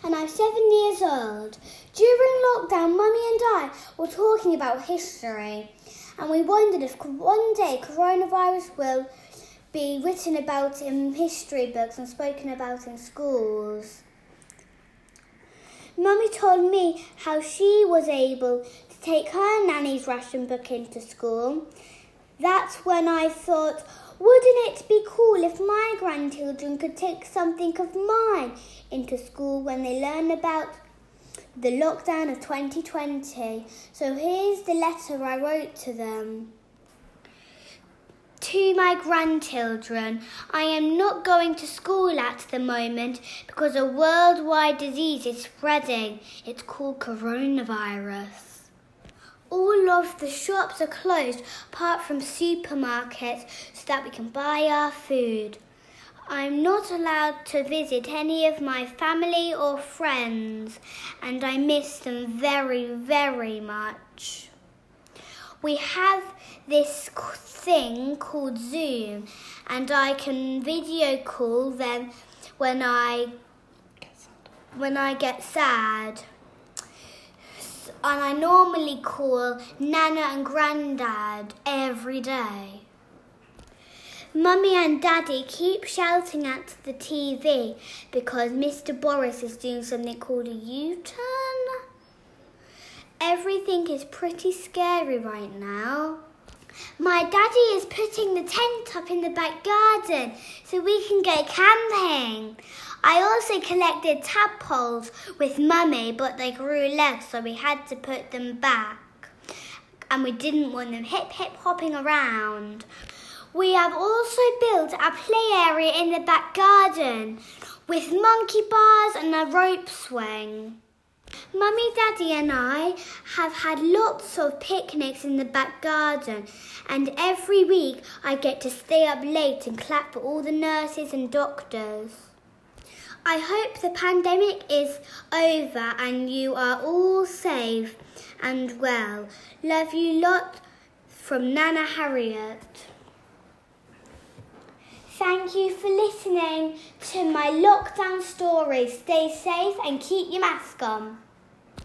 and I'm 7 years old. During lockdown, Mummy and I were talking about history, and we wondered if one day coronavirus will be written about in history books and spoken about in schools. Mummy told me how she was able to take her nanny's ration book into school. That's when I thought, wouldn't it be cool if my grandchildren could take something of mine into school when they learn about the lockdown of 2020? So here's the letter I wrote to them. To my grandchildren, I am not going to school at the moment because a worldwide disease is spreading. It's called coronavirus. All of the shops are closed apart from supermarkets so that we can buy our food. I'm not allowed to visit any of my family or friends, and I miss them very, very much. We have this thing called Zoom, and I can video call them when I get sad. And I normally call Nana and Grandad every day. Mummy and Daddy keep shouting at the TV because Mr. Boris is doing something called a U-turn. Everything is pretty scary right now. My daddy is putting the tent up in the back garden so we can go camping. I also collected tadpoles with Mummy, but they grew legs, so we had to put them back. And we didn't want them hip hopping around. We have also built a play area in the back garden with monkey bars and a rope swing. Mummy, Daddy and I have had lots of picnics in the back garden, and every week I get to stay up late and clap for all the nurses and doctors. I hope the pandemic is over and you are all safe and well. Love you lot from Nana Harriet. Thank you for listening to my lockdown story. Stay safe and keep your mask on.